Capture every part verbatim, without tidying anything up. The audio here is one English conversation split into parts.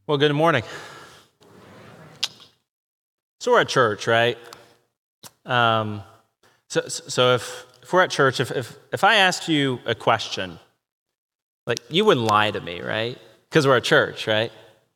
Well, good morning. So we're at church, right? Um, so, so if, if we're at church, if, if if I asked you a question, like you wouldn't lie to me, right? Because we're at church, right?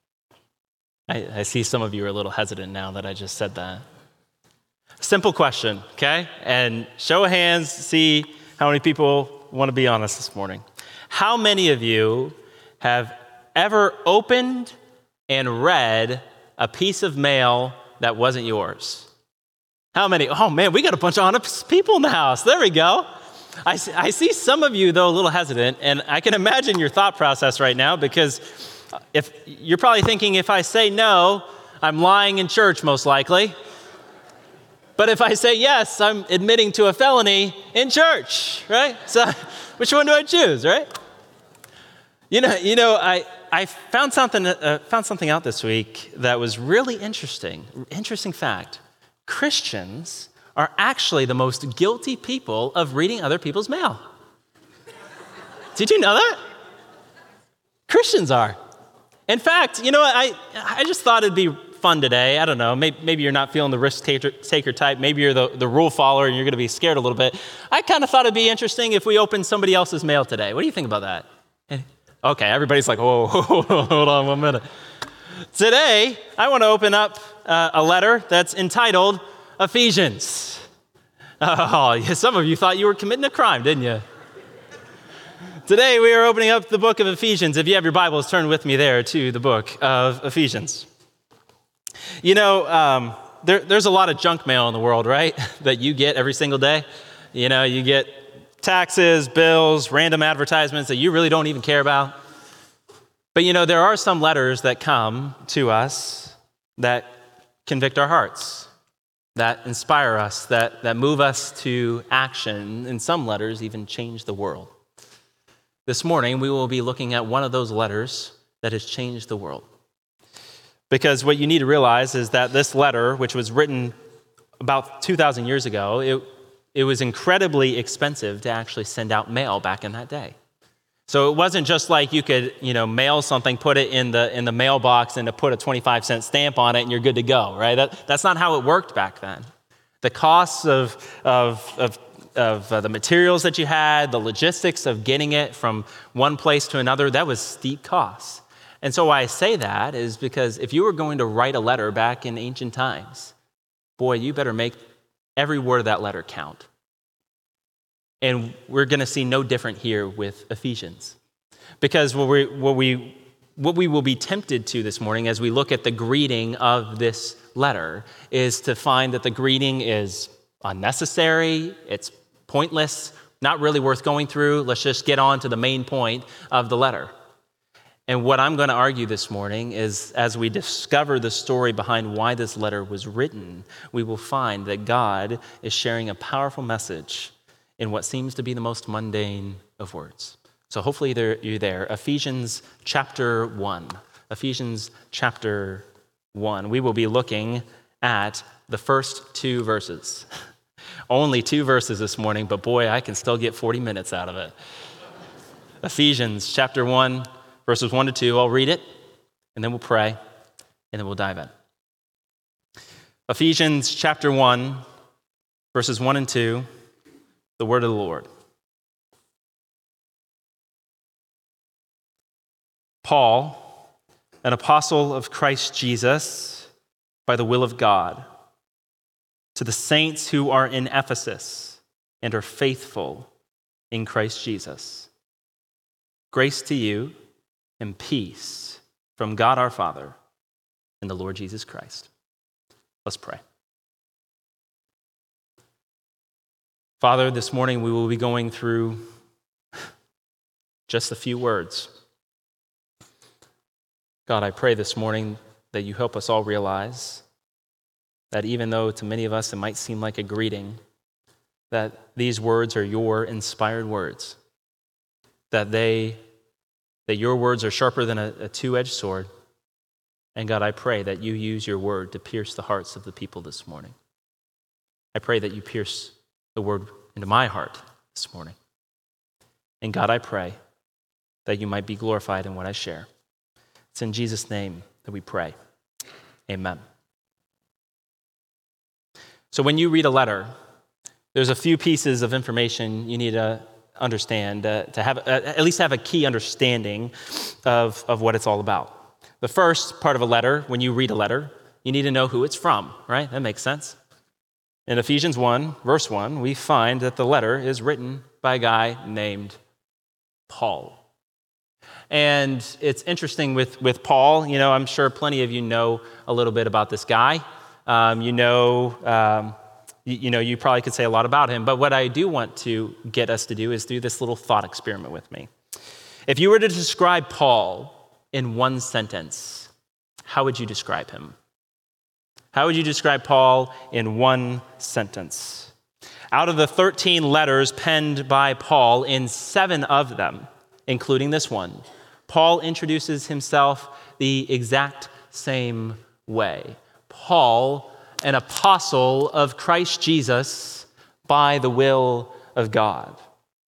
I, I see some of you are a little hesitant now that I just said that. Simple question, okay? And show of hands, see how many people want to be honest this morning. How many of you have ever opened and read a piece of mail that wasn't yours? How many? Oh man, we got a bunch of honest people in the house. There we go. I see, I see some of you, though, a little hesitant, and I can imagine your thought process right now, because if you're probably thinking, if I say no, I'm lying in church most likely. But if I say yes, I'm admitting to a felony in church, right? So which one do I choose, right? You know, you know, I, I found something uh, found something out this week that was really interesting. Interesting fact. Christians are actually the most guilty people of reading other people's mail. Did you know that? Christians are. In fact, you know what? I, I just thought it'd be fun today. I don't know. Maybe, maybe you're not feeling the risk-taker type. Maybe you're the, the rule follower and you're going to be scared a little bit. I kind of thought it'd be interesting if we opened somebody else's mail today. What do you think about that? Okay, everybody's like, whoa, hold on one minute. Today, I want to open up uh, a letter that's entitled Ephesians. Oh, yeah, some of you thought you were committing a crime, didn't you? Today, we are opening up the book of Ephesians. If you have your Bibles, turn with me there to the book of Ephesians. You know, um, there, there's a lot of junk mail in the world, right, that you get every single day. You know, you get taxes, bills, random advertisements that you really don't even care about. But you know, there are some letters that come to us that convict our hearts, that inspire us, that, that move us to action, and some letters even change the world. This morning, we will be looking at one of those letters that has changed the world. Because what you need to realize is that this letter, which was written about two thousand years ago, it It was incredibly expensive to actually send out mail back in that day. So it wasn't just like you could, you know, mail something, put it in the in the mailbox, and to put a twenty-five cent stamp on it, and you're good to go, right? That, that's not how it worked back then. The costs of of of, of uh, the materials that you had, the logistics of getting it from one place to another, that was steep costs. And so why I say that is because if you were going to write a letter back in ancient times, boy, you better make every word of that letter count. And we're going to see no different here with Ephesians. Because what we, what, we, what we will be tempted to this morning as we look at the greeting of this letter is to find that the greeting is unnecessary, it's pointless, not really worth going through. Let's just get on to the main point of the letter. And what I'm going to argue this morning is, as we discover the story behind why this letter was written, we will find that God is sharing a powerful message in what seems to be the most mundane of words. So hopefully there, you're there. Ephesians chapter one. Ephesians chapter one. We will be looking at the first two verses. Only two verses this morning, but boy, I can still get forty minutes out of it. Ephesians chapter one. Verses one to two, I'll read it, and then we'll pray, and then we'll dive in. Ephesians chapter one, verses one and two, the word of the Lord. Paul, an apostle of Christ Jesus, by the will of God, to the saints who are in Ephesus and are faithful in Christ Jesus. Grace to you and peace from God our Father and the Lord Jesus Christ. Let's pray. Father, this morning we will be going through just a few words. God, I pray this morning that you help us all realize that even though to many of us it might seem like a greeting, that these words are your inspired words, that they that your words are sharper than a, a two-edged sword. And God, I pray that you use your word to pierce the hearts of the people this morning. I pray that you pierce the word into my heart this morning. And God, I pray that you might be glorified in what I share. It's in Jesus' name that we pray. Amen. So when you read a letter, there's a few pieces of information you need to understand, uh, to have uh, at least have a key understanding of, of what it's all about. The first part of a letter, when you read a letter, you need to know who it's from, right? That makes sense. In Ephesians one, verse one, we find that the letter is written by a guy named Paul. And it's interesting with, with Paul, you know, I'm sure plenty of you know a little bit about this guy. Um, you know, um, you, you know, you probably could say a lot about him, but what I do want to get us to do is do this little thought experiment with me. If you were to describe Paul in one sentence, how would you describe him? How would you describe Paul in one sentence? Out of the thirteen letters penned by Paul, in seven of them, including this one, Paul introduces himself the exact same way. Paul, an apostle of Christ Jesus by the will of God.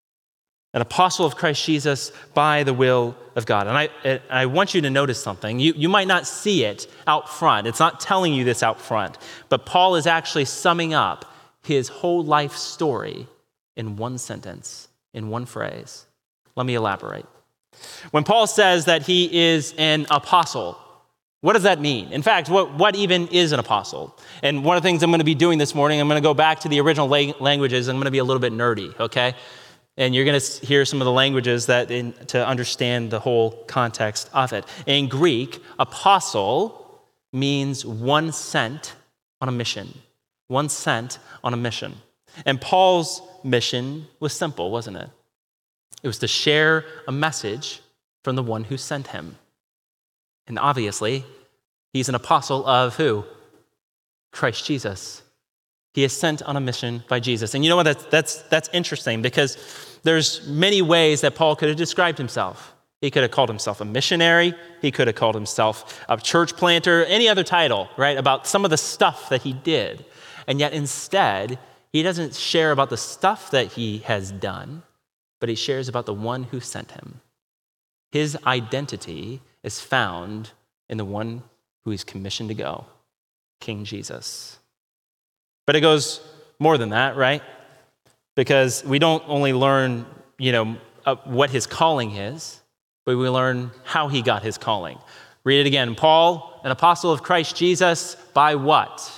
An apostle of Christ Jesus by the will of God. And I, I want you to notice something. You, you might not see it out front. It's not telling you this out front. But Paul is actually summing up his whole life story in one sentence, in one phrase. Let me elaborate. When Paul says that he is an apostle, what does that mean? In fact, what, what even is an apostle? And one of the things I'm going to be doing this morning, I'm going to go back to the original la- languages. I'm going to be a little bit nerdy, okay? And you're going to hear some of the languages that in, to understand the whole context of it. In Greek, apostle means one sent on a mission. One sent on a mission. And Paul's mission was simple, wasn't it? It was to share a message from the one who sent him. And obviously, he's an apostle of who? Christ Jesus. He is sent on a mission by Jesus. And you know what? That's, that's, that's interesting because there's many ways that Paul could have described himself. He could have called himself a missionary. He could have called himself a church planter, any other title, right, about some of the stuff that he did. And yet instead, he doesn't share about the stuff that he has done, but he shares about the one who sent him. His identity is found in the one who he's commissioned to go, King Jesus. But it goes more than that, right? Because we don't only learn, you know, uh, what his calling is, but we learn how he got his calling. Read it again. Paul, an apostle of Christ Jesus, by what?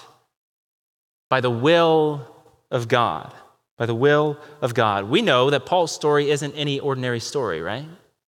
By the will of God. By the will of God. We know that Paul's story isn't any ordinary story, right?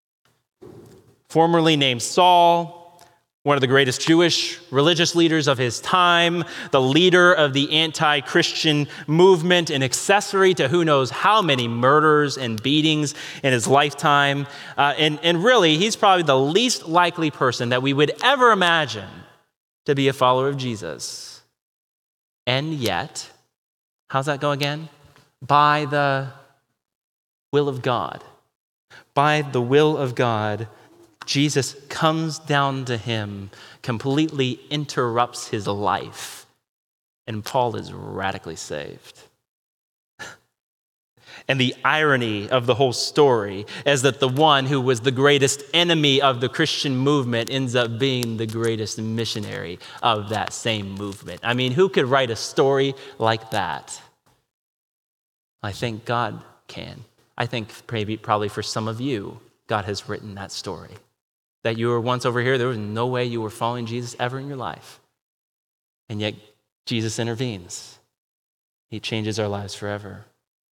Formerly named Saul, one of the greatest Jewish religious leaders of his time, the leader of the anti-Christian movement, an accessory to who knows how many murders and beatings in his lifetime. Uh, and, and really, he's probably the least likely person that we would ever imagine to be a follower of Jesus. And yet, how's that go again? By the will of God. By the will of God, Jesus comes down to him, completely interrupts his life, and Paul is radically saved. And the irony of the whole story is that the one who was the greatest enemy of the Christian movement ends up being the greatest missionary of that same movement. I mean, who could write a story like that? I think God can. I think maybe probably for some of you, God has written that story. That you were once over here, there was no way you were following Jesus ever in your life. And yet Jesus intervenes. He changes our lives forever.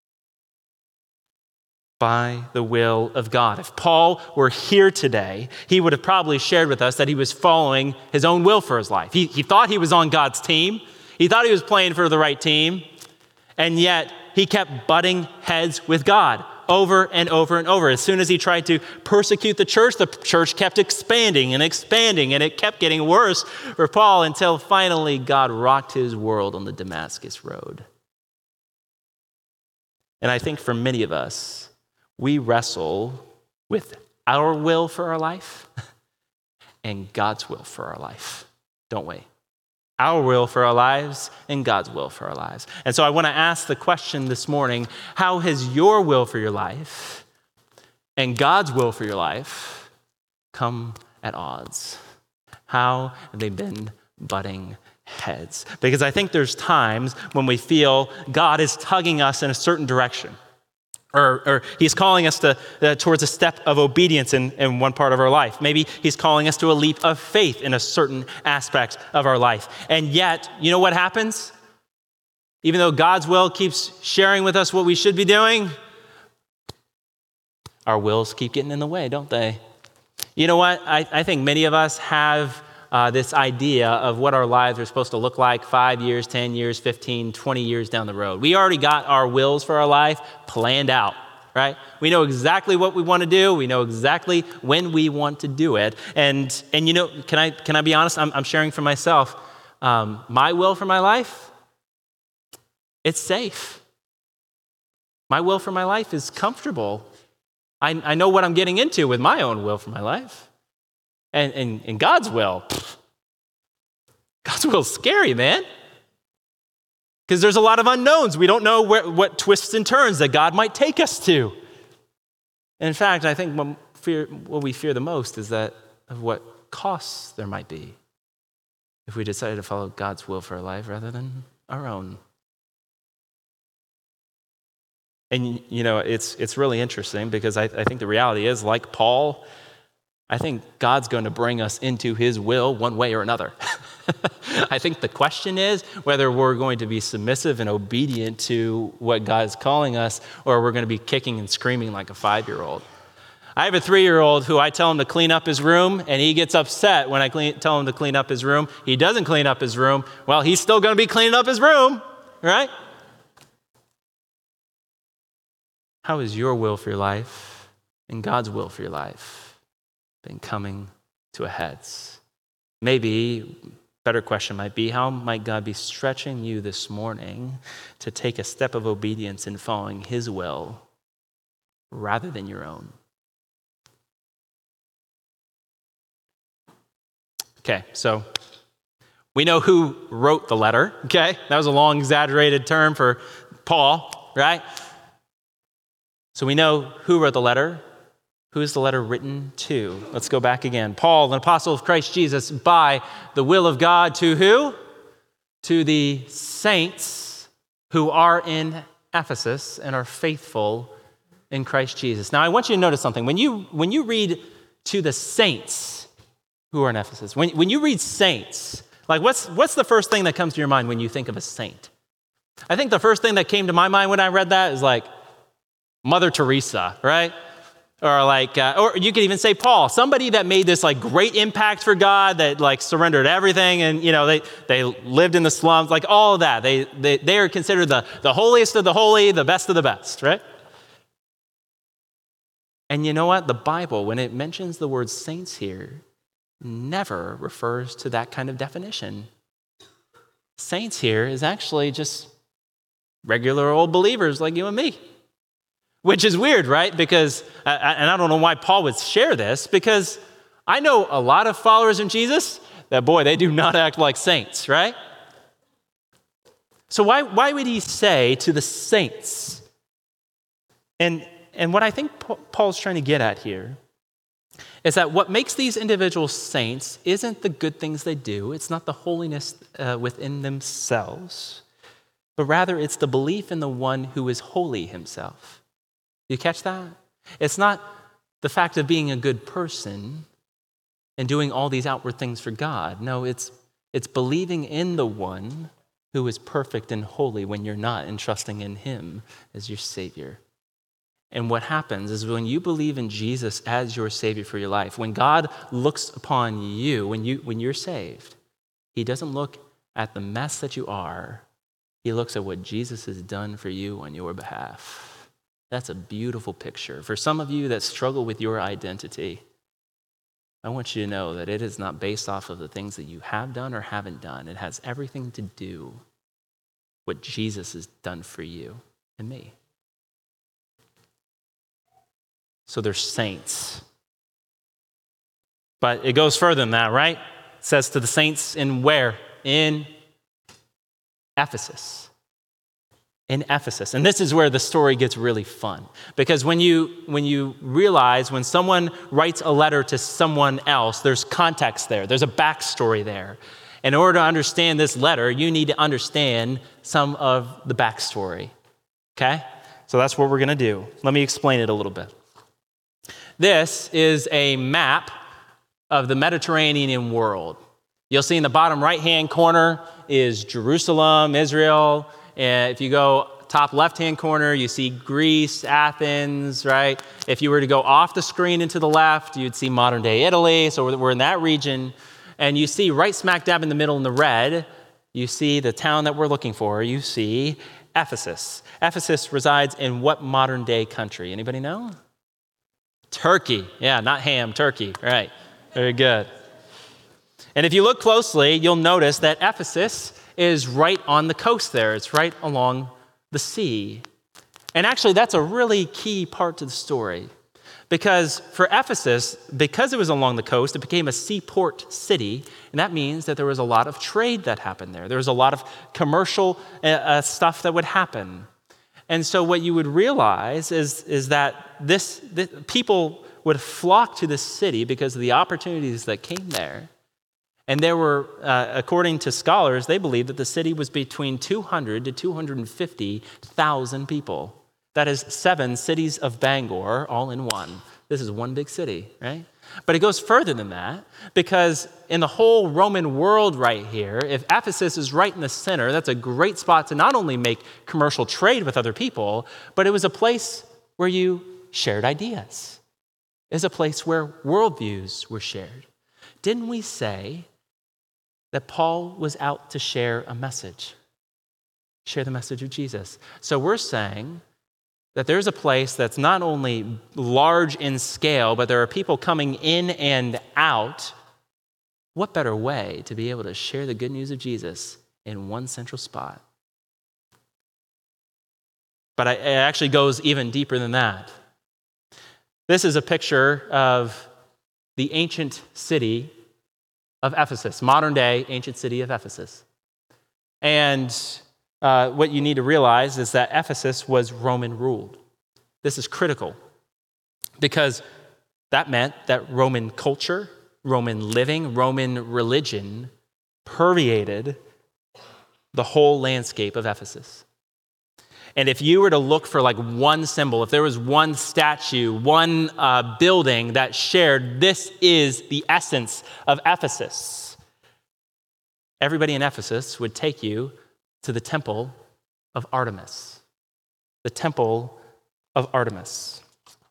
By the will of God. If Paul were here today, he would have probably shared with us that he was following his own will for his life. He, he thought he was on God's team. He thought he was playing for the right team. And yet he kept butting heads with God. Over and over and over. As soon as he tried to persecute the church, the church kept expanding and expanding, and it kept getting worse for Paul until finally God rocked his world on the Damascus Road. And I think for many of us, we wrestle with our will for our life and God's will for our life, don't we? Our will for our lives and God's will for our lives. And so I want to ask the question this morning, how has your will for your life and God's will for your life come at odds? How have they been butting heads? Because I think there's times when we feel God is tugging us in a certain direction, or, or he's calling us to, uh, towards a step of obedience in, in one part of our life. Maybe he's calling us to a leap of faith in a certain aspect of our life. And yet, you know what happens? Even though God's will keeps sharing with us what we should be doing, our wills keep getting in the way, don't they? You know what? I, I think many of us have uh, this idea of what our lives are supposed to look like five years, ten years, fifteen, twenty years down the road. We already got our wills for our life planned out, right? We know exactly what we want to do. We know exactly when we want to do it. And, and you know, can I, can I be honest? I'm, I'm sharing for myself. Um, my will for my life, it's safe. My will for my life is comfortable. I, I know what I'm getting into with my own will for my life. And, and, and God's will, pff, God's will is scary, man. Because there's a lot of unknowns. We don't know where, what twists and turns that God might take us to. And in fact, I think what, fear, what we fear the most is that of what costs there might be if we decided to follow God's will for our life rather than our own. And, you know, it's it's really interesting because I, I think the reality is, like Paul, I think God's going to bring us into his will one way or another. I think the question is whether we're going to be submissive and obedient to what God's calling us, or we're going to be kicking and screaming like a five-year-old. I have a three-year-old who I tell him to clean up his room, and he gets upset when I clean, tell him to clean up his room. He doesn't clean up his room. Well, he's still going to be cleaning up his room, right? How is your will for your life and God's will for your life been coming to a heads? Maybe a better question might be, how might God be stretching you this morning to take a step of obedience in following his will rather than your own? Okay, so we know who wrote the letter, okay? That was a long, exaggerated term for Paul, right? So we know who wrote the letter. Who is the letter written to? Let's go back again. Paul, an apostle of Christ Jesus, by the will of God, to who? To the saints who are in Ephesus and are faithful in Christ Jesus. Now, I want you to notice something. When you, when you read to the saints who are in Ephesus, when, when you read saints, like what's, what's the first thing that comes to your mind when you think of a saint? I think the first thing that came to my mind when I read that is like, Mother Teresa, right? Or like, uh, or you could even say Paul, somebody that made this like great impact for God, that like surrendered everything, and you know they they lived in the slums, like all of that. They they they are considered the the holiest of the holy, the best of the best, right? And you know what? The Bible, when it mentions the word saints here, never refers to that kind of definition. Saints here is actually just regular old believers like you and me. Which is weird, right? Because, uh, and I don't know why Paul would share this, because I know a lot of followers of Jesus that, boy, they do not act like saints, right? So why, why would he say to the saints? And, and what I think Paul's trying to get at here is that what makes these individuals saints isn't the good things they do. It's not the holiness uh, within themselves, but rather it's the belief in the one who is holy himself. You catch that? It's not the fact of being a good person and doing all these outward things for God. No, it's it's believing in the one who is perfect and holy when you're not, and trusting in him as your Savior. And what happens is when you believe in Jesus as your Savior for your life, when God looks upon you, when you when you're saved, he doesn't look at the mess that you are. He looks at what Jesus has done for you on your behalf. That's a beautiful picture. For some of you that struggle with your identity, I want you to know that it is not based off of the things that you have done or haven't done. It has everything to do with what Jesus has done for you and me. So they're saints. But it goes further than that, right? It says to the saints in where? In Ephesus. in Ephesus. And this is where the story gets really fun. Because when you when you realize when someone writes a letter to someone else, there's context there. There's a backstory there. In order to understand this letter, you need to understand some of the backstory. Okay? So that's what we're going to do. Let me explain it a little bit. This is a map of the Mediterranean world. You'll see in the bottom right-hand corner is Jerusalem, Israel. And if you go top left-hand corner, you see Greece, Athens, right? If you were to go off the screen and to the left, you'd see modern-day Italy. So we're in that region. And you see right smack dab in the middle in the red, you see the town that we're looking for. You see Ephesus. Ephesus resides in what modern-day country? Anybody know? Turkey. Yeah, not Ham, Turkey. Right. Very good. And if you look closely, you'll notice that Ephesus is right on the coast there. It's right along the sea. And actually, that's a really key part to the story. Because for Ephesus, because it was along the coast, it became a seaport city. And that means that there was a lot of trade that happened there. There was a lot of commercial uh, stuff that would happen. And so what you would realize is, is that this, this people would flock to this city because of the opportunities that came there. And there were, uh, according to scholars, they believe that the city was between two hundred to two hundred fifty thousand people. That is seven cities of Bangor all in one. This is one big city, right? But it goes further than that, because in the whole Roman world right here, if Ephesus is right in the center, that's a great spot to not only make commercial trade with other people, but it was a place where you shared ideas. It was a place where worldviews were shared. Didn't we say that Paul was out to share a message? Share the message of Jesus. So we're saying that there's a place that's not only large in scale, but there are people coming in and out. What better way to be able to share the good news of Jesus in one central spot? But it actually goes even deeper than that. This is a picture of the ancient city of Ephesus, modern day ancient city of Ephesus. And uh, what you need to realize is that Ephesus was Roman ruled. This is critical because that meant that Roman culture, Roman living, Roman religion permeated the whole landscape of Ephesus. And if you were to look for like one symbol, if there was one statue, one uh, building that shared, this is the essence of Ephesus, everybody in Ephesus would take you to the temple of Artemis. The temple of Artemis.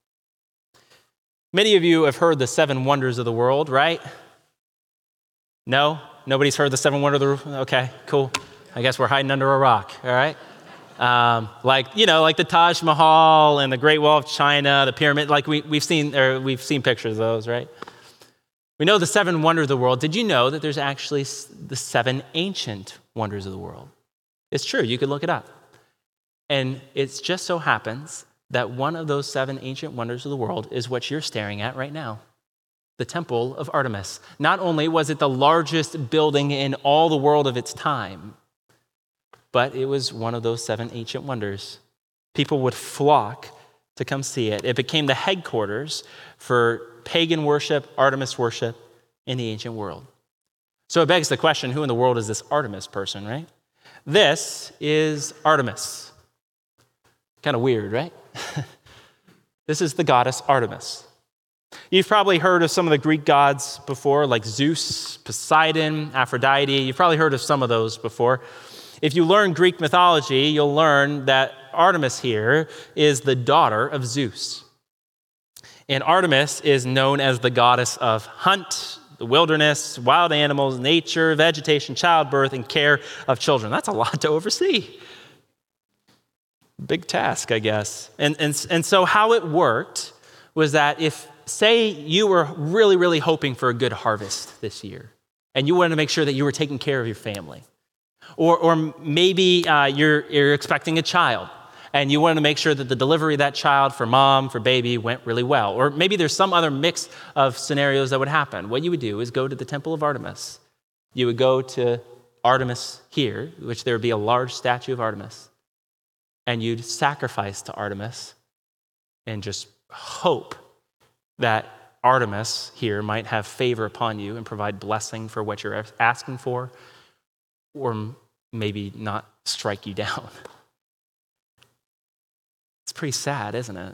Many of you have heard the seven wonders of the world, right? No? Nobody's heard the seven wonders of the world? Okay, cool. I guess we're hiding under a rock, all right? Um, like, you know, like the Taj Mahal and the Great Wall of China, the pyramid, like we, we've seen, or we've seen pictures of those, right? We know the seven wonders of the world. Did you know that there's actually the seven ancient wonders of the world? It's true, you could look it up. And it just so happens that one of those seven ancient wonders of the world is what you're staring at right now, the Temple of Artemis. Not only was it the largest building in all the world of its time, but it was one of those seven ancient wonders. People would flock to come see it. It became the headquarters for pagan worship, Artemis worship in the ancient world. So it begs the question, who in the world is this Artemis person, right? This is Artemis. Kind of weird, right? This is the goddess Artemis. You've probably heard of some of the Greek gods before, like Zeus, Poseidon, Aphrodite. You've probably heard of some of those before. If you learn Greek mythology, you'll learn that Artemis here is the daughter of Zeus. And Artemis is known as the goddess of hunt, the wilderness, wild animals, nature, vegetation, childbirth, and care of children. That's a lot to oversee. Big task, I guess. And, and, and so how it worked was that if, say, you were really, really hoping for a good harvest this year, and you wanted to make sure that you were taking care of your family, or, or maybe uh, you're, you're expecting a child, and you wanted to make sure that the delivery of that child for mom, for baby, went really well. Or maybe there's some other mix of scenarios that would happen. What you would do is go to the Temple of Artemis. You would go to Artemis here, which there would be a large statue of Artemis. and you'd sacrifice to Artemis and just hope that Artemis here might have favor upon you and provide blessing for what you're asking for, or maybe not strike you down. It's pretty sad, isn't it?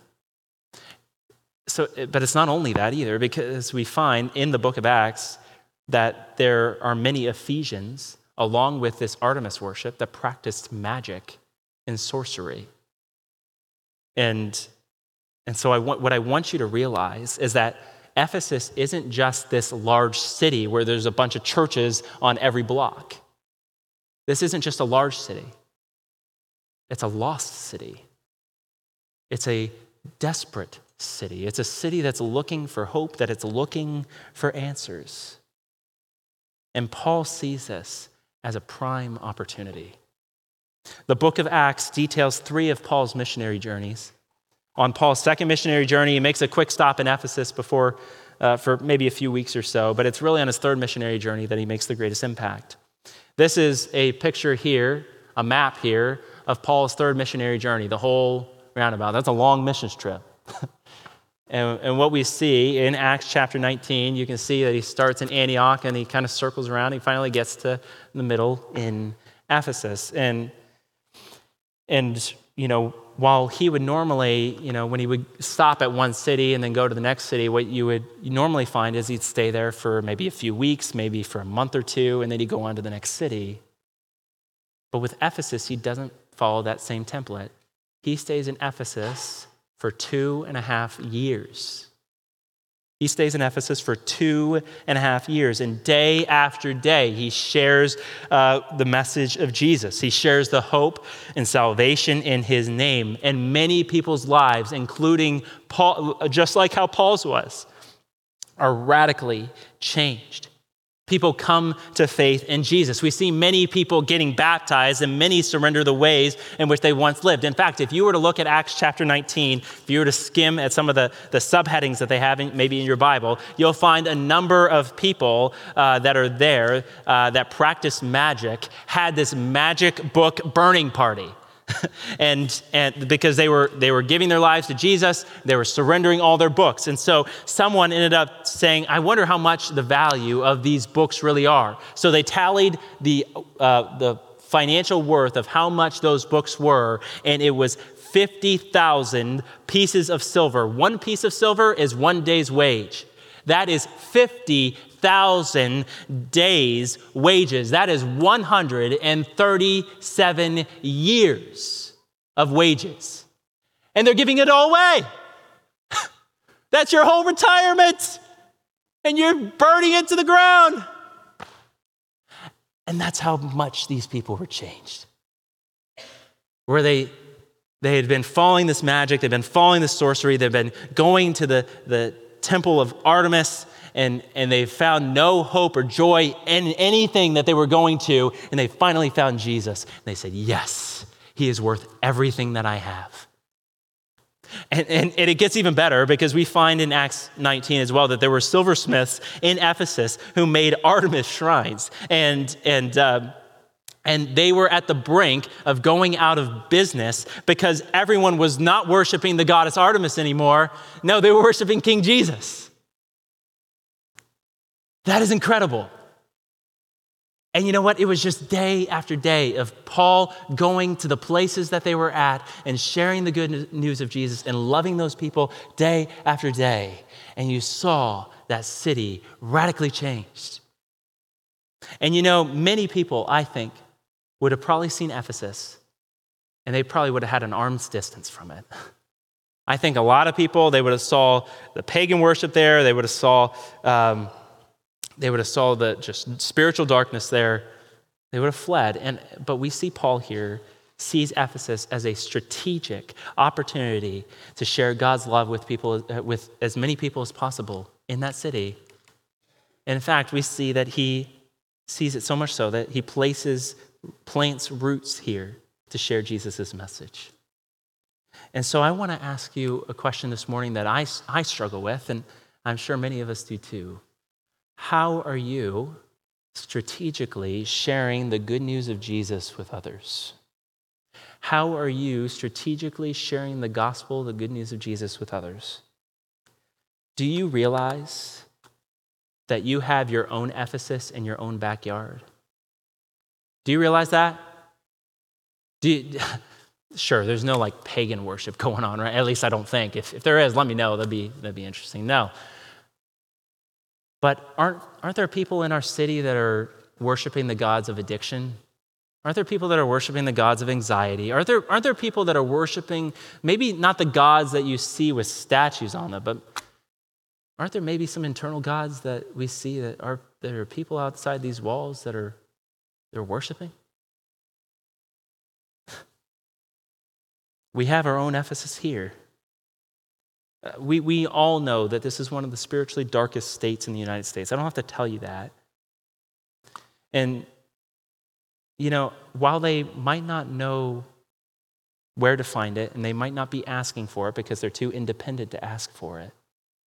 So, but it's not only that either, because we find in the book of Acts that there are many Ephesians, along with this Artemis worship, that practiced magic and sorcery. And, and so I want, what I want you to realize is that Ephesus isn't just this large city where there's a bunch of churches on every block. This isn't just a large city. It's a lost city. It's a desperate city. It's a city that's looking for hope, that it's looking for answers. And Paul sees this as a prime opportunity. The book of Acts details three of Paul's missionary journeys. On Paul's second missionary journey, he makes a quick stop in Ephesus before, uh, for maybe a few weeks or so, but it's really on his third missionary journey that he makes the greatest impact. This is a picture here, a map here, of Paul's third missionary journey, the whole roundabout. That's a long missions trip. and, and what we see in Acts chapter nineteen, you can see that he starts in Antioch and he kind of circles around. He finally gets to the middle in Ephesus. And, and you know, while he would normally, you know, when he would stop at one city and then go to the next city, what you would normally find is he'd stay there for maybe a few weeks, maybe for a month or two, and then he'd go on to the next city. But with Ephesus, he doesn't follow that same template. He stays in Ephesus for two and a half years. He stays in Ephesus for two and a half years, and day after day, he shares uh, the message of Jesus. He shares the hope and salvation in his name, and many people's lives, including Paul, just like how Paul's was, are radically changed. People come to faith in Jesus. We see many people getting baptized and many surrender the ways in which they once lived. In fact, if you were to look at Acts chapter nineteen, if you were to skim at some of the, the subheadings that they have in, maybe in your Bible, you'll find a number of people uh, that are there uh, that practice magic, had this magic book burning party. and and because they were they were giving their lives to Jesus, they were surrendering all their books. And so someone ended up saying, I wonder how much the value of these books really are. So they tallied the uh, the financial worth of how much those books were, and it was fifty thousand pieces of silver. One piece of silver is one day's wage. That is fifty thousand days' wages. That is one hundred thirty-seven years of wages. And they're giving it all away. That's your whole retirement. And you're burning it to the ground. And that's how much these people were changed. Where they they had been following this magic, they've been following this sorcery, they've been going to the, the temple of Artemis, and, and they found no hope or joy in anything that they were going to, and they finally found Jesus. And they said, yes, he is worth everything that I have. And, and, and it gets even better because we find in Acts nineteen as well that there were silversmiths in Ephesus who made Artemis shrines. And, and, um, and they were at the brink of going out of business because everyone was not worshiping the goddess Artemis anymore. No, they were worshiping King Jesus. That is incredible. And you know what? It was just day after day of Paul going to the places that they were at and sharing the good news of Jesus and loving those people day after day. And you saw that city radically changed. And you know, many people, I think, would have probably seen Ephesus and they probably would have had an arm's distance from it. I think a lot of people, they would have saw the pagan worship there. They would have saw... Um, They would have saw the just spiritual darkness there. They would have fled. And but we see Paul here sees Ephesus as a strategic opportunity to share God's love with people, with as many people as possible in that city. And in fact, we see that he sees it so much so that he places, plants roots here to share Jesus' message. And so I want to ask you a question this morning that I, I struggle with, and I'm sure many of us do too. How are you strategically sharing the good news of Jesus with others? How are you strategically sharing the gospel, the good news of Jesus with others? Do you realize that you have your own Ephesus in your own backyard? Do you realize that? Do you, sure, there's no like pagan worship going on, right? At least I don't think. If, if there is, let me know. That'd be, that'd be interesting. No. But aren't, aren't there people in our city that are worshiping the gods of addiction? Aren't there people that are worshiping the gods of anxiety? Aren't there, aren't there people that are worshiping, maybe not the gods that you see with statues on them, but aren't there maybe some internal gods that we see that are there are people outside these walls that are they're worshiping? We have our own Ephesus here. Uh, we, we all know that this is one of the spiritually darkest states in the United States. I don't have to tell you that. And, you know, while they might not know where to find it, and they might not be asking for it because they're too independent to ask for it,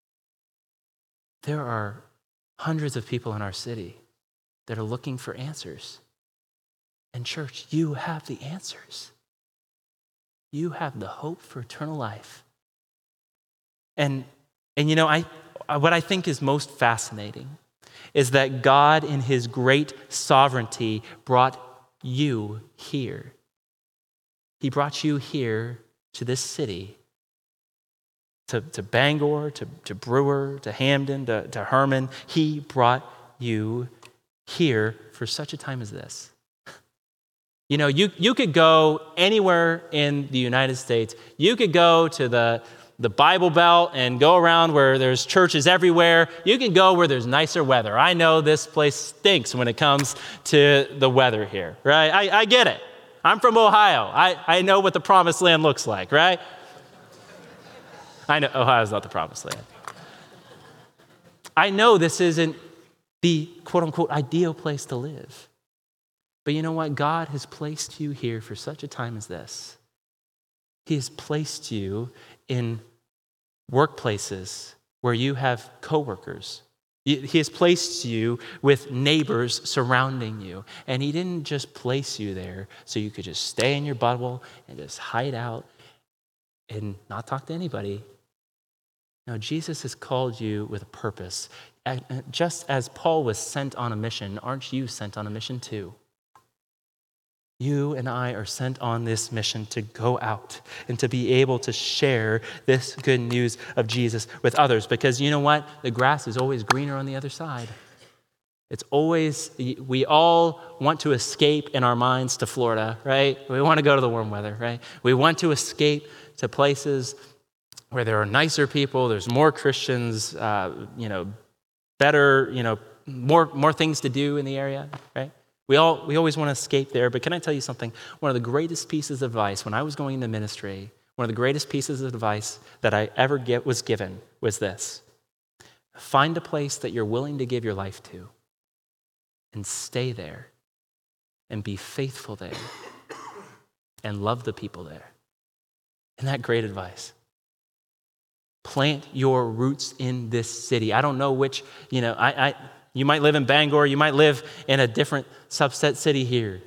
there are hundreds of people in our city that are looking for answers. And church, you have the answers. You have the hope for eternal life. And, and you know, I, what I think is most fascinating is that God in his great sovereignty brought you here. He brought you here to this city, to, to Bangor, to, to Brewer, to Hamden, to, to Herman. He brought you here for such a time as this. You know, you, you could go anywhere in the United States. You could go to the, the Bible Belt and go around where there's churches everywhere. You can go where there's nicer weather. I know this place stinks when it comes to the weather here, right? I, I get it. I'm from Ohio. I, I know what the promised land looks like, right? I know Ohio's not the promised land. I know this isn't the quote-unquote ideal place to live. But you know what? God has placed you here for such a time as this. He has placed you in workplaces where you have coworkers. He has placed you with neighbors surrounding you. And he didn't just place you there so you could just stay in your bubble and just hide out and not talk to anybody. No, Jesus has called you with a purpose. Just as Paul was sent on a mission, aren't you sent on a mission too? You and I are sent on this mission to go out and to be able to share this good news of Jesus with others. Because you know what? The grass is always greener on the other side. It's always, we all want to escape in our minds to Florida, right? We want to go to the warm weather, right? We want to escape to places where there are nicer people, there's more Christians, uh, you know, better, you know, more, more things to do in the area, right? We all we always want to escape there, but can I tell you something? One of the greatest pieces of advice when I was going into ministry, one of the greatest pieces of advice that I ever get was given was this. Find a place that you're willing to give your life to and stay there and be faithful there and love the people there. Isn't that great advice? Plant your roots in this city. I don't know which, you know, I, I you might live in Bangor, you might live in a different subset city here.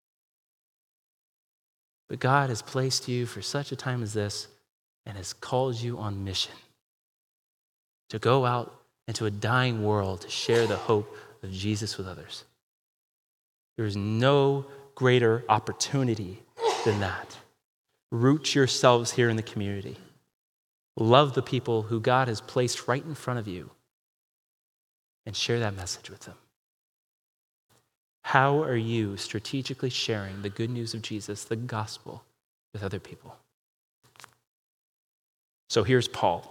But God has placed you for such a time as this and has called you on mission to go out into a dying world to share the hope of Jesus with others. There is no greater opportunity than that. Root yourselves here in the community. Love the people who God has placed right in front of you and share that message with them. How are you strategically sharing the good news of Jesus, the gospel, with other people? So here's Paul.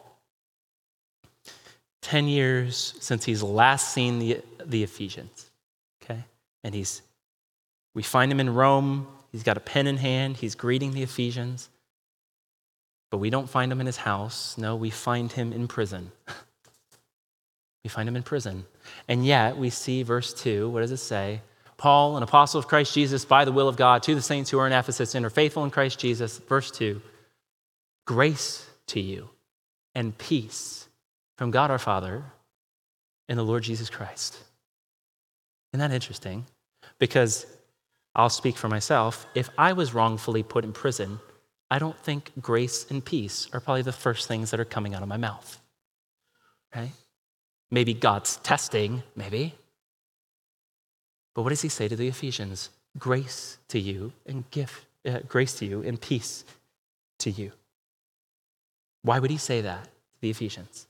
Ten years since he's last seen the, the Ephesians, okay? And he's, we find him in Rome. He's got a pen in hand. He's greeting the Ephesians. But we don't find him in his house. No, we find him in prison. We find him in prison. And yet we see verse two, what does it say? Paul, an apostle of Christ Jesus, by the will of God, to the saints who are in Ephesus and are faithful in Christ Jesus. Verse two, grace to you and peace from God our Father and the Lord Jesus Christ. Isn't that interesting? Because I'll speak for myself. If I was wrongfully put in prison, I don't think grace and peace are probably the first things that are coming out of my mouth. Right? Maybe God's testing, maybe. But what does he say to the Ephesians? Grace to you and gift, uh, grace to you and peace to you. Why would he say that to the Ephesians?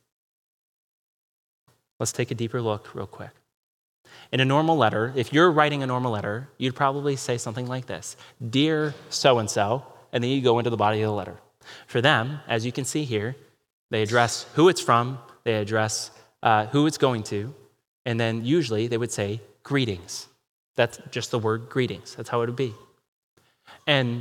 Let's take a deeper look real quick. In a normal letter, if you're writing a normal letter, you'd probably say something like this: Dear so-and-so, and then you go into the body of the letter. For them, as you can see here, they address who it's from, they address uh, who it's going to, and then usually they would say greetings. That's just the word greetings. That's how it would be. And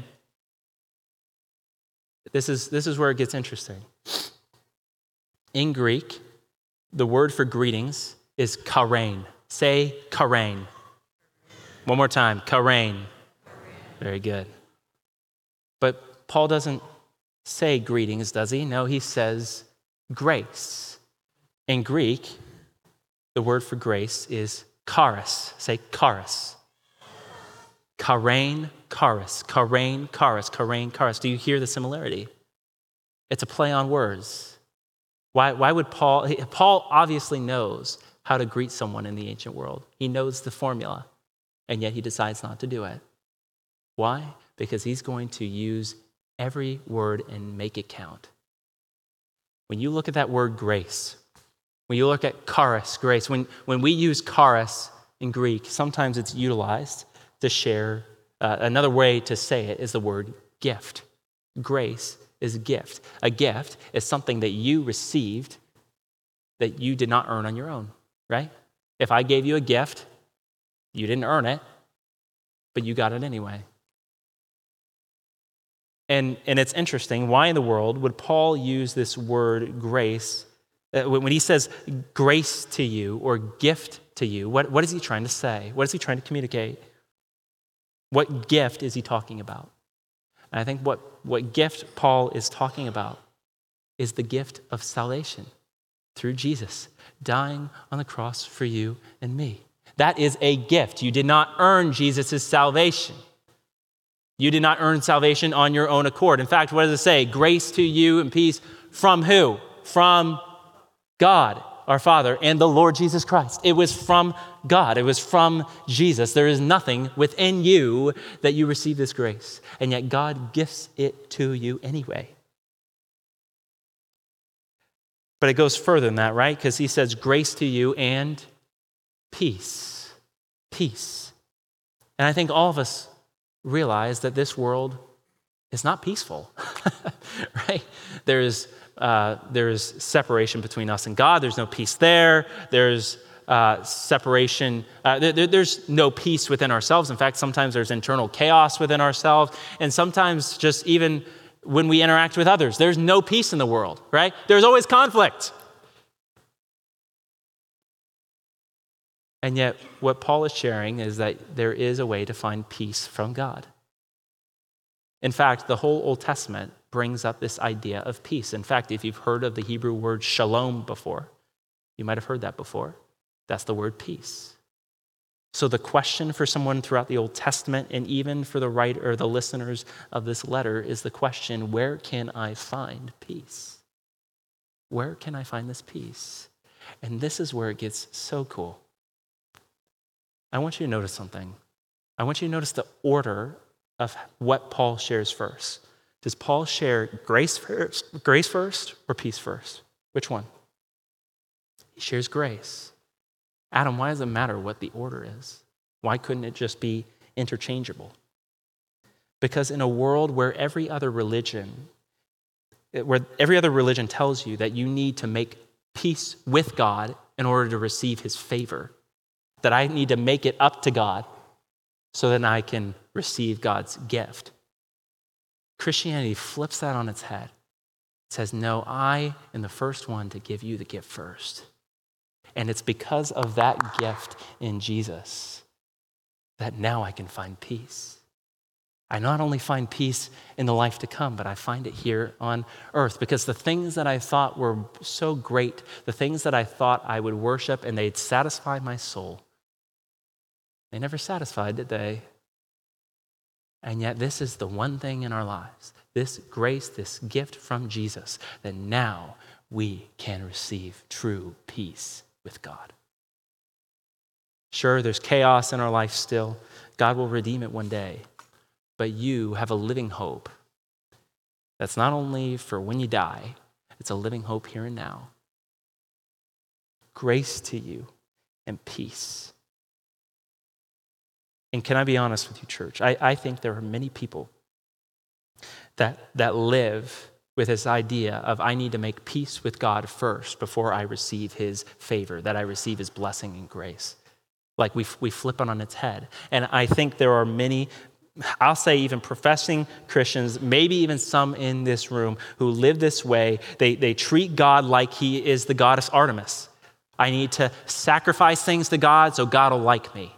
this is, this is where it gets interesting. In Greek, the word for greetings is chairein. Say chairein. One more time, chairein. Very good. But Paul doesn't say greetings, does he? No, he says grace. In Greek, the word for grace is charis. Say charis. Chairein, charis. Chairein, charis. Chairein, charis. Do you hear the similarity? It's a play on words. Why, why would Paul, Paul obviously knows how to greet someone in the ancient world. He knows the formula, and yet he decides not to do it. Why? Because he's going to use every word and make it count. When you look at that word grace, when you look at charis, grace, when, when we use charis in Greek, sometimes it's utilized to share. Uh, another way to say it is the word gift. Grace is a gift. A gift is something that you received that you did not earn on your own, right? If I gave you a gift, you didn't earn it, but you got it anyway. And, and it's interesting, why in the world would Paul use this word grace? Uh, when he says grace to you or gift to you, what, what is he trying to say? What is he trying to communicate? What gift is he talking about? And I think what, what gift Paul is talking about is the gift of salvation through Jesus dying on the cross for you and me. That is a gift. You did not earn Jesus' salvation. You did not earn salvation on your own accord. In fact, what does it say? Grace to you and peace from who? From God, our Father, and the Lord Jesus Christ. It was from God. It was from Jesus. There is nothing within you that you receive this grace, and yet God gifts it to you anyway. But it goes further than that, right? Because he says grace to you and peace. Peace. And I think all of us realize that this world is not peaceful, right? There's uh, there's separation between us and God. There's no peace there. There's uh, separation. Uh, there, there's no peace within ourselves. In fact, sometimes there's internal chaos within ourselves. And sometimes just even when we interact with others, there's no peace in the world, right? There's always conflict. And yet, what Paul is sharing is that there is a way to find peace from God. In fact, the whole Old Testament brings up this idea of peace. In fact, if you've heard of the Hebrew word shalom before, you might have heard that before. That's the word peace. So the question for someone throughout the Old Testament, and even for the writer or the listeners of this letter, is the question, where can I find peace? Where can I find this peace? And this is where it gets so cool. I want you to notice something. I want you to notice the order of what Paul shares first. Does Paul share grace first, grace first or peace first? Which one? He shares grace. Adam, why does it matter what the order is? Why couldn't it just be interchangeable? Because in a world where every other religion, where every other religion tells you that you need to make peace with God in order to receive his favor, that I need to make it up to God so that I can receive God's gift. Christianity flips that on its head. It says, no, I am the first one to give you the gift first. And it's because of that gift in Jesus that now I can find peace. I not only find peace in the life to come, but I find it here on earth, because the things that I thought were so great, the things that I thought I would worship and they'd satisfy my soul, they never satisfied, did they? And yet this is the one thing in our lives, this grace, this gift from Jesus, that now we can receive true peace with God. Sure, there's chaos in our life still. God will redeem it one day. But you have a living hope that's not only for when you die, it's a living hope here and now. Grace to you and peace. And can I be honest with you, church? I, I think there are many people that, that live with this idea of I need to make peace with God first before I receive his favor, that I receive his blessing and grace. Like we, we flip it on its head. And I think there are many, I'll say even professing Christians, maybe even some in this room who live this way. They, they treat God like he is the goddess Artemis. I need to sacrifice things to God so God will like me.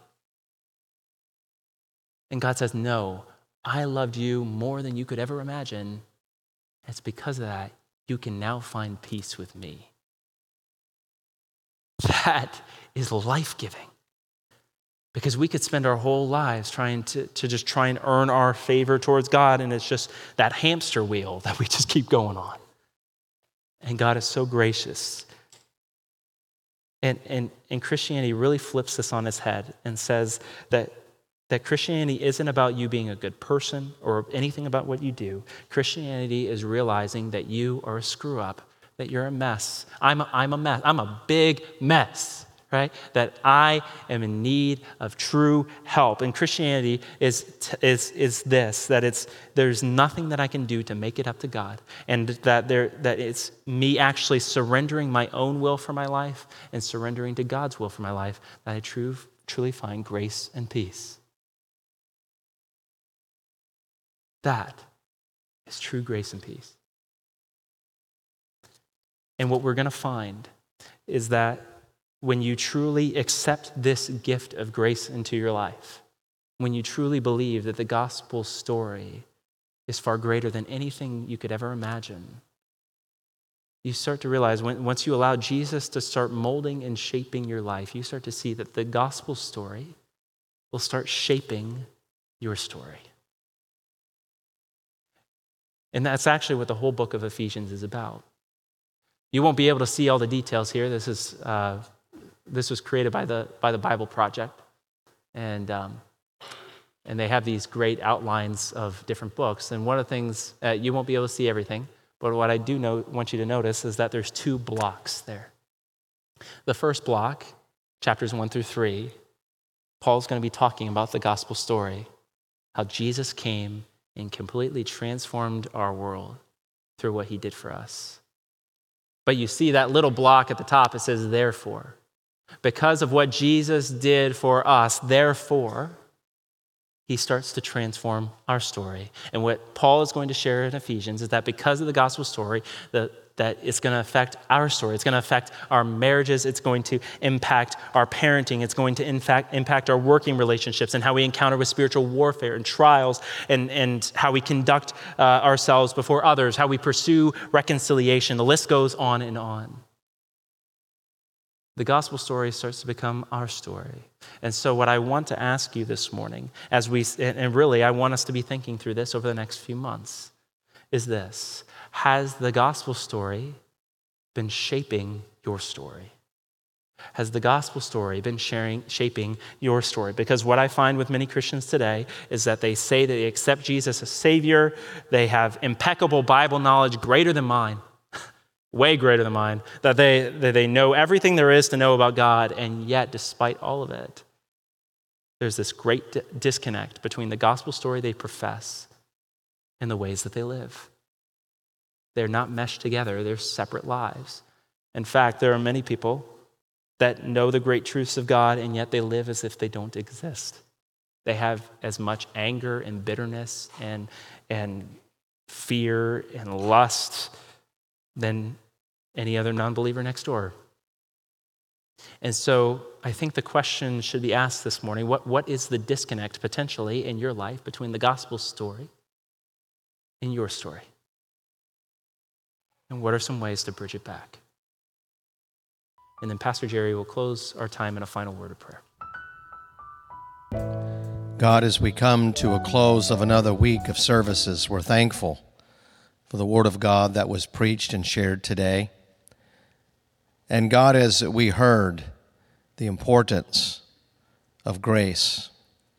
And God says, no, I loved you more than you could ever imagine. It's because of that you can now find peace with me. That is life-giving. Because we could spend our whole lives trying to, to just try and earn our favor towards God, and it's just that hamster wheel that we just keep going on. And God is so gracious. And, and, and Christianity really flips this on its head and says that That Christianity isn't about you being a good person or anything about what you do. Christianity is realizing that you are a screw up, that you're a mess. I'm a, I'm a mess. I'm a big mess, right? That I am in need of true help. And Christianity is is is this, that it's there's nothing that I can do to make it up to God, and that there that it's me actually surrendering my own will for my life and surrendering to God's will for my life that I true, truly find grace and peace. That is true grace and peace. And what we're going to find is that when you truly accept this gift of grace into your life, when you truly believe that the gospel story is far greater than anything you could ever imagine, you start to realize when, once you allow Jesus to start molding and shaping your life, you start to see that the gospel story will start shaping your story. And that's actually what the whole book of Ephesians is about. You won't be able to see all the details here. This is uh, this was created by the by the Bible Project, and um, and they have these great outlines of different books. And one of the things uh, you won't be able to see everything, but what I do know, want you to notice is that there's two blocks there. The first block, chapters one through three, Paul's going to be talking about the gospel story, how Jesus came and completely transformed our world through what he did for us. But you see that little block at the top, it says, therefore. Because of what Jesus did for us, therefore, he starts to transform our story. And what Paul is going to share in Ephesians is that because of the gospel story, the that it's going to affect our story. It's going to affect our marriages. It's going to impact our parenting. It's going to in fact impact our working relationships and how we encounter with spiritual warfare and trials, and, and how we conduct uh, ourselves before others, how we pursue reconciliation. The list goes on and on. The gospel story starts to become our story. And so what I want to ask you this morning, as we, and really I want us to be thinking through this over the next few months, is this: has the gospel story been shaping your story? Has the gospel story been sharing, shaping your story? Because what I find with many Christians today is that they say that they accept Jesus as Savior. They have impeccable Bible knowledge greater than mine, way greater than mine, that they, that they know everything there is to know about God, and yet, despite all of it, there's this great di- disconnect between the gospel story they profess and the ways that they live. They're not meshed together. They're separate lives. In fact, there are many people that know the great truths of God, and yet they live as if they don't exist. They have as much anger and bitterness and, and fear and lust than any other non-believer next door. And so I think the question should be asked this morning, what, what is the disconnect potentially in your life between the gospel story and your story? And what are some ways to bridge it back? And then Pastor Jerry will close our time in a final word of prayer. God, as we come to a close of another week of services, we're thankful for the Word of God that was preached and shared today. And God, as we heard the importance of grace,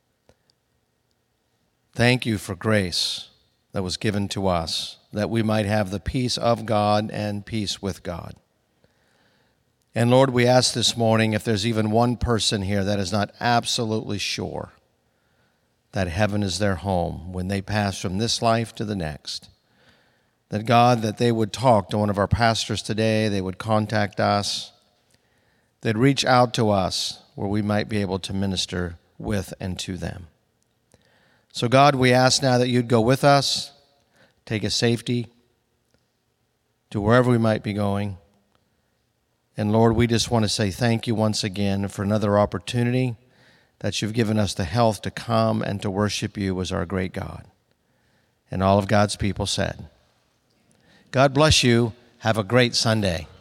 thank you for grace that was given to us, that we might have the peace of God and peace with God. And Lord, we ask this morning if there's even one person here that is not absolutely sure that heaven is their home when they pass from this life to the next, that God, that they would talk to one of our pastors today, they would contact us, they'd reach out to us where we might be able to minister with and to them. So God, we ask now that you'd go with us, take us safety to wherever we might be going. And Lord, we just want to say thank you once again for another opportunity that you've given us the health to come and to worship you as our great God. And all of God's people said, God bless you. Have a great Sunday.